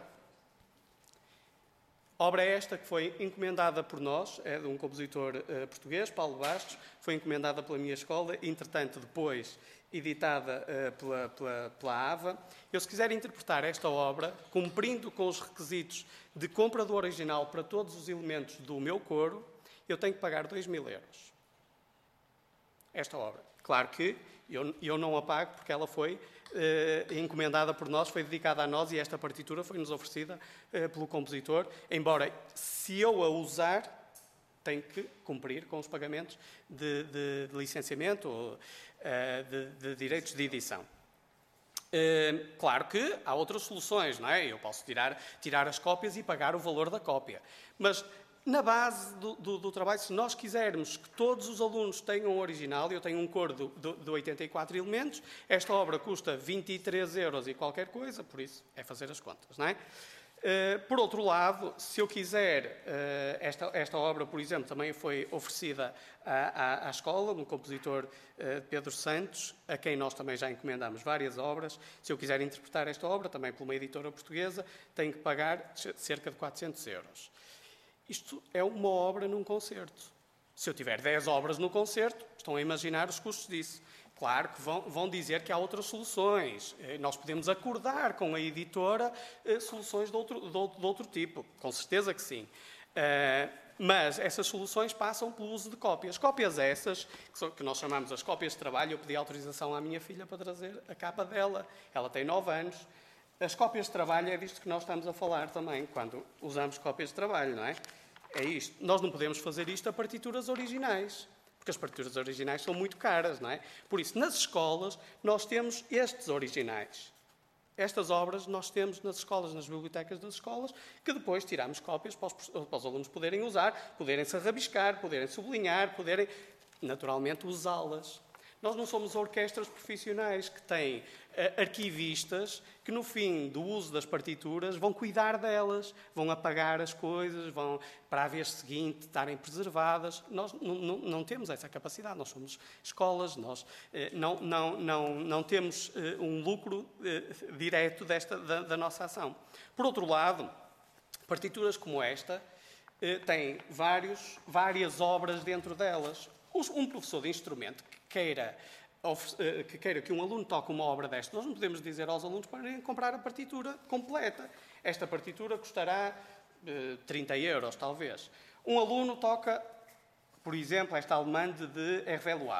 obra esta que foi encomendada por nós, é de um compositor uh, português, Paulo Bastos, foi encomendada pela minha escola, entretanto, depois editada uh, pela, pela, pela AVA. Eu, se quiser interpretar esta obra, cumprindo com os requisitos de compra do original para todos os elementos do meu coro, eu tenho que pagar dois mil euros. Esta obra. Claro que eu, eu não a pago porque ela foi eh, encomendada por nós, foi dedicada a nós e esta partitura foi-nos oferecida eh, pelo compositor, embora, se eu a usar, tenho que cumprir com os pagamentos de, de, de licenciamento ou eh, de, de direitos de edição. Eh, claro que há outras soluções, não é? Eu posso tirar, tirar as cópias e pagar o valor da cópia. Mas na base do, do, do trabalho, se nós quisermos que todos os alunos tenham o original, eu tenho um coro de, de, de oitenta e quatro elementos, esta obra custa vinte e três euros e qualquer coisa, por isso é fazer as contas, não é? Uh, por outro lado, se eu quiser, uh, esta, esta obra, por exemplo, também foi oferecida à, à, à escola, um compositor uh, Pedro Santos, a quem nós também já encomendamos várias obras. Se eu quiser interpretar esta obra, também por uma editora portuguesa, tenho que pagar cerca de quatrocentos euros. Isto é uma obra num concerto. Se eu tiver dez obras no concerto, estão a imaginar os custos disso. Claro que vão, vão dizer que há outras soluções. Nós podemos acordar com a editora eh, soluções de outro, de, outro, de outro tipo. Com certeza que sim. Uh, mas essas soluções passam pelo uso de cópias. Cópias essas, que, são, que nós chamamos as cópias de trabalho. Eu pedi autorização à minha filha para trazer a capa dela. Ela tem nove anos. As cópias de trabalho é disto que nós estamos a falar também, quando usamos cópias de trabalho, não é? É isto. Nós não podemos fazer isto a partituras originais. Porque as partituras originais são muito caras, não é? Por isso, nas escolas, nós temos estes originais. Estas obras nós temos nas escolas, nas bibliotecas das escolas, que depois tiramos cópias para os, para os alunos poderem usar, poderem-se rabiscar, poderem sublinhar, poderem, naturalmente, usá-las. Nós não somos orquestras profissionais que têm uh, arquivistas que, no fim do uso das partituras, vão cuidar delas, vão apagar as coisas, vão, para a vez seguinte, estarem preservadas. Nós não temos essa capacidade. Nós somos escolas, nós uh, não, não, não, não temos uh, um lucro uh, direto desta, da, da nossa ação. Por outro lado, partituras como esta uh, têm vários, várias obras dentro delas. Um professor de instrumento que queira, que queira que um aluno toque uma obra desta, nós não podemos dizer aos alunos para irem comprar a partitura completa. Esta partitura custará eh, trinta euros, talvez. Um aluno toca, por exemplo, esta Allemande de Hervé Lois.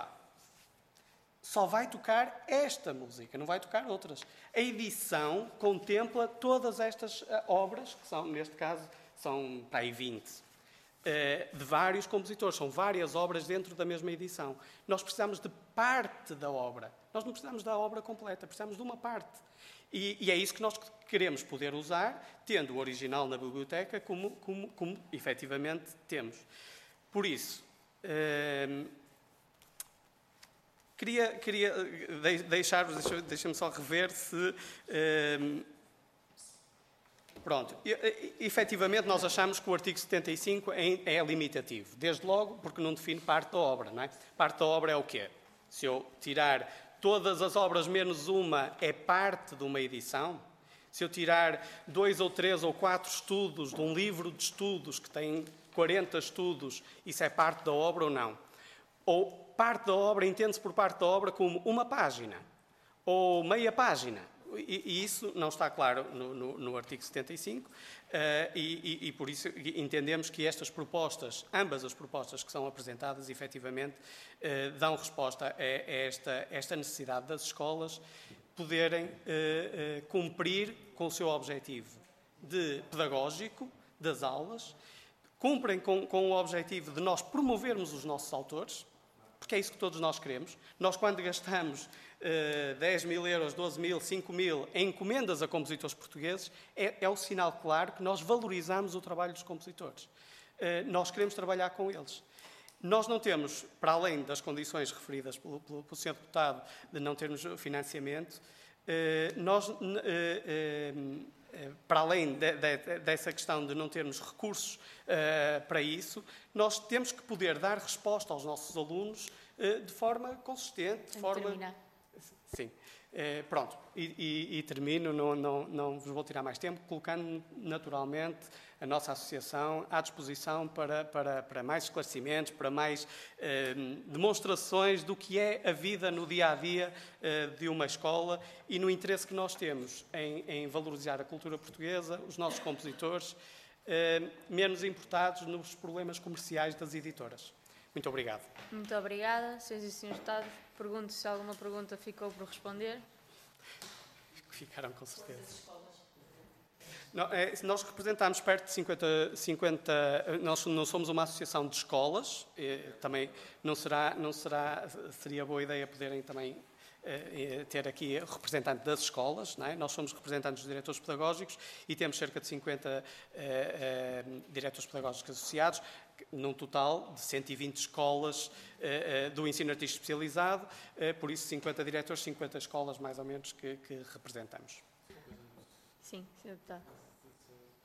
Só vai tocar esta música, não vai tocar outras. A edição contempla todas estas obras, que são, neste caso, são para aí vinte. De vários compositores, são várias obras dentro da mesma edição. Nós precisamos de parte da obra. Nós não precisamos da obra completa, precisamos de uma parte. E, e é isso que nós queremos poder usar, tendo o original na biblioteca, como, como, como efetivamente temos. Por isso, hum, queria, queria deixar-vos, deixa, deixa-me só rever se... Hum, Pronto, e, e, efetivamente nós achamos que o artigo setenta e cinco é, é limitativo, desde logo porque não define parte da obra, não é? Parte da obra é o quê? Se eu tirar todas as obras menos uma, é parte de uma edição? Se eu tirar dois ou três ou quatro estudos de um livro de estudos que tem quarenta estudos, isso é parte da obra ou não? Ou parte da obra, entende-se por parte da obra como uma página, ou meia página. E, e isso não está claro no, no, no artigo setenta e cinco, uh, e, e, e por isso entendemos que estas propostas, ambas as propostas que são apresentadas, efetivamente, uh, dão resposta a, a esta, esta necessidade das escolas poderem uh, uh, cumprir com o seu objetivo de pedagógico das aulas, cumprem com, com o objetivo de nós promovermos os nossos autores, porque é isso que todos nós queremos. Nós, quando gastamos uh, dez mil euros, doze mil, cinco mil em encomendas a compositores portugueses, é, é o sinal claro que nós valorizamos o trabalho dos compositores. Uh, nós queremos trabalhar com eles. Nós não temos, para além das condições referidas pelo, pelo, pelo senhor Deputado, de não termos financiamento, uh, nós... Uh, uh, para além de, de, dessa questão de não termos recursos uh, para isso, nós temos que poder dar resposta aos nossos alunos uh, de forma consistente. De forma... terminar. Sim. Uh, pronto. E, e, e termino, não, não, não vos vou tirar mais tempo, colocando naturalmente a nossa associação à disposição para, para, para mais esclarecimentos, para mais uh, demonstrações do que é a vida no dia-a-dia uh, de uma escola e no interesse que nós temos em, em valorizar a cultura portuguesa, os nossos compositores, uh, menos importados nos problemas comerciais das editoras. Muito obrigado. Muito obrigada. Senhoras e senhores deputados, pergunto se alguma pergunta ficou por responder. Ficaram com certeza. Não, é, nós representamos perto de cinquenta, cinquenta... Nós não somos uma associação de escolas. É, também não será, não será... Seria boa ideia poderem também é, ter aqui representante das escolas, não é? Nós somos representantes dos diretores pedagógicos e temos cerca de cinquenta é, é, diretores pedagógicos associados, num total de cento e vinte escolas uh, uh, do ensino artístico especializado, uh, por isso cinquenta diretores, cinquenta escolas mais ou menos que, que representamos. Sim, senhor Deputado.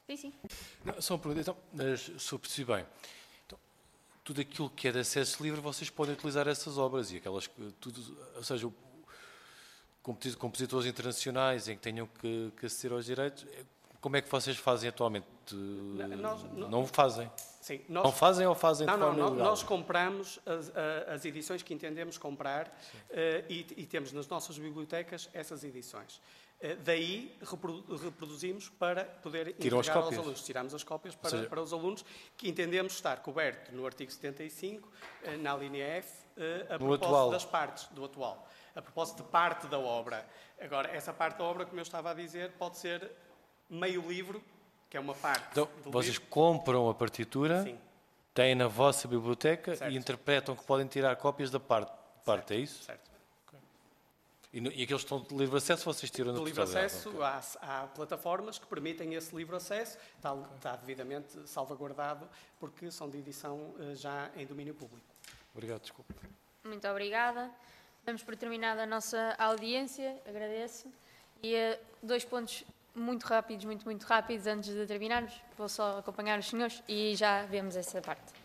Sim, sim. Não, só uma pergunta. Então, mas, se eu percebi bem, então, tudo aquilo que é de acesso livre, vocês podem utilizar essas obras e aquelas que... Tudo, ou seja, o, compositores internacionais em que tenham que, que aceder aos direitos, como é que vocês fazem atualmente? Nós, não, não fazem? Sim, nós, não fazem ou fazem não, de forma não, ilegal? Nós compramos as, as edições que entendemos comprar uh, e, e temos nas nossas bibliotecas essas edições. Uh, daí reprodu, reproduzimos para poder Tiram entregar as aos cópias. alunos. Tiramos as cópias para, seja, para os alunos que entendemos estar coberto no artigo setenta e cinco, uh, na linha F, uh, a propósito atual. das partes do atual. A propósito de parte da obra. Agora, essa parte da obra, como eu estava a dizer, pode ser meio livro, que é uma parte então, do vocês livro. compram a partitura, Sim. têm na vossa biblioteca Certo. e interpretam que podem tirar cópias da parte, parte é isso? Certo. Okay. E, no, e aqueles que estão de livre acesso, vocês tiram na Do livre totalidade? acesso, Okay. há, há plataformas que permitem esse livre acesso, está, okay. está devidamente salvaguardado, porque são de edição já em domínio público. Obrigado, desculpe. Muito obrigada. Damos por terminada a nossa audiência, agradeço. E uh, dois pontos muito rápidos, muito, muito rápidos, antes de terminarmos. Vou só acompanhar os senhores e já vemos essa parte.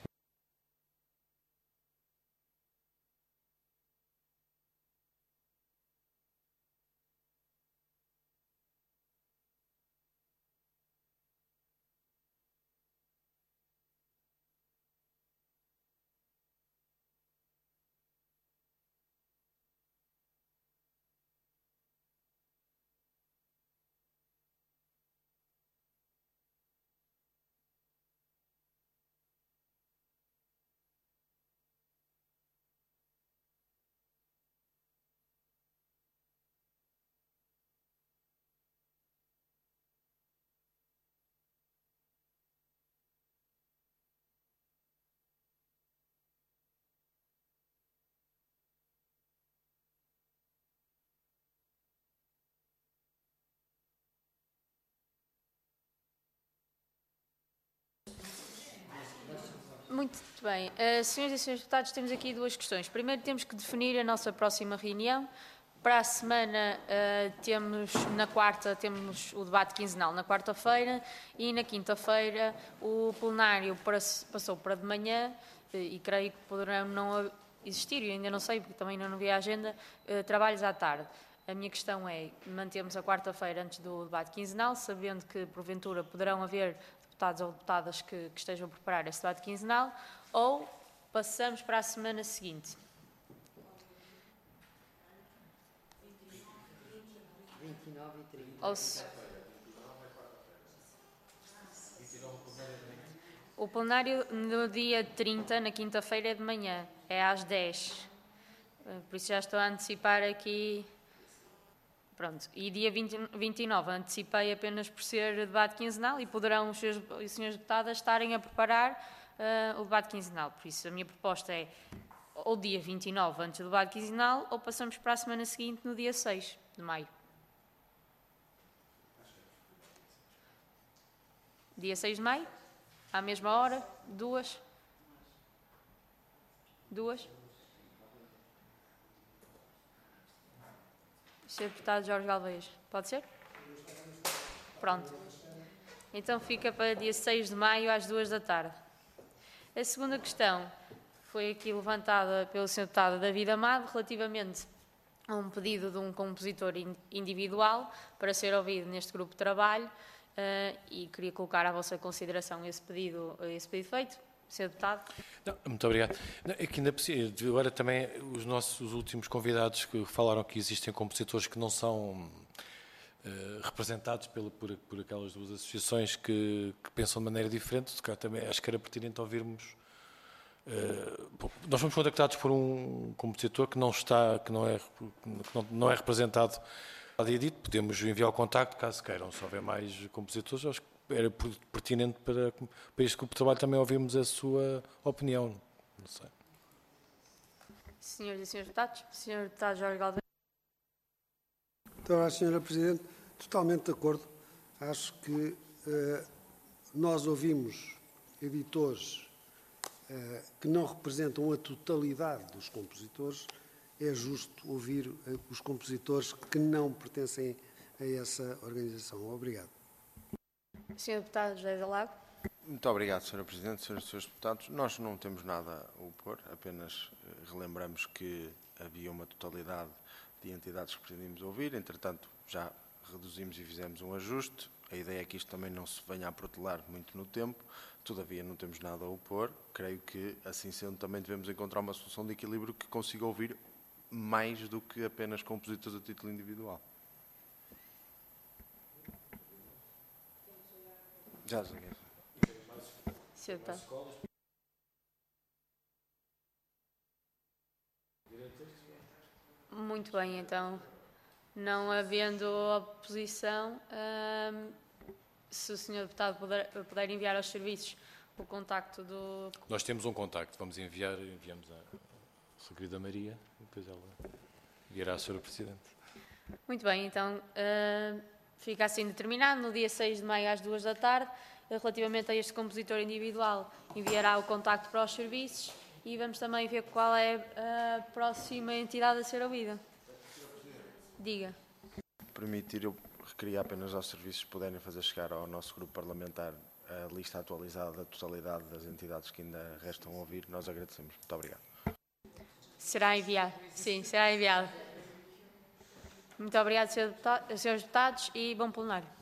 Muito bem. Uh, senhoras e senhores deputados, temos aqui duas questões. Primeiro, temos que definir a nossa próxima reunião. Para a semana, uh, temos, na quarta, temos o debate quinzenal na quarta-feira e na quinta-feira o plenário para, passou para de manhã uh, e creio que poderão não existir, eu ainda não sei, porque também não vi a agenda, uh, trabalhos à tarde. A minha questão é, mantemos a quarta-feira antes do debate quinzenal, sabendo que, porventura, poderão haver deputados ou deputadas que, que estejam a preparar esse debate quinzenal, ou passamos para a semana seguinte. vinte e nove e trinta. Ou se... O plenário no dia trinta, na quinta-feira, é de manhã, é às dez. Por isso já estou a antecipar aqui... Pronto, e dia vinte, vinte e nove antecipei apenas por ser debate quinzenal e poderão os senhores deputados estarem a preparar uh, o debate quinzenal. Por isso, a minha proposta é ou dia vinte e nove antes do debate quinzenal ou passamos para a semana seguinte, no dia seis de maio. Dia seis de maio, à mesma hora, duas. Duas. senhor Deputado Jorge Galvez, pode ser? Pronto. Então fica para dia seis de maio às duas da tarde. A segunda questão foi aqui levantada pelo senhor Deputado David Amado relativamente a um pedido de um compositor individual para ser ouvido neste grupo de trabalho uh, e queria colocar à vossa consideração esse pedido, esse pedido feito. senhor Deputado. Não, muito obrigado. Não, é que ainda agora também os nossos últimos convidados que falaram que existem compositores que não são uh, representados pelo, por, por aquelas duas associações que, que pensam de maneira diferente. Também acho que era pertinente ouvirmos. Uh, nós fomos contactados por um compositor que não está, que não é, que não, não é representado. Podemos enviar o contacto caso queiram. Se houver mais compositores, acho que era pertinente para, para este grupo de trabalho também ouvirmos a sua opinião. Não sei. Senhores e senhores deputados, senhor Deputado Jorge Galvez. Muito obrigado, senhora Presidente. Totalmente de acordo. Acho que eh, nós ouvimos editores eh, que não representam a totalidade dos compositores. É justo ouvir eh, os compositores que não pertencem a essa organização. Obrigado. senhor Deputado José da Lago. Muito obrigado, senhora Presidente, senhoras e senhores deputados. Nós não temos nada a opor, apenas relembramos que havia uma totalidade de entidades que pretendíamos ouvir, entretanto já reduzimos e fizemos um ajuste. A ideia é que isto também não se venha a protelar muito no tempo, todavia não temos nada a opor. Creio que, assim sendo, também devemos encontrar uma solução de equilíbrio que consiga ouvir mais do que apenas compositores a título individual. Já, já. senhor Deputado. Muito bem, então, não havendo oposição, hum, se o senhor Deputado puder, puder enviar aos serviços o contacto do... Nós temos um contacto, vamos enviar, enviamos à sua querida Maria, e depois ela enviará à senhora Presidente. Muito bem, então, hum, fica assim determinado. No dia seis de maio, às duas da tarde, relativamente a este compositor individual, enviará o contacto para os serviços e vamos também ver qual é a próxima entidade a ser ouvida. Diga. Permitir, eu requeria apenas aos serviços puderem fazer chegar ao nosso grupo parlamentar a lista atualizada da totalidade das entidades que ainda restam a ouvir. Nós agradecemos. Muito obrigado. Será enviado. Sim, será enviado. Muito obrigado, senhores deputados, e bom plenário.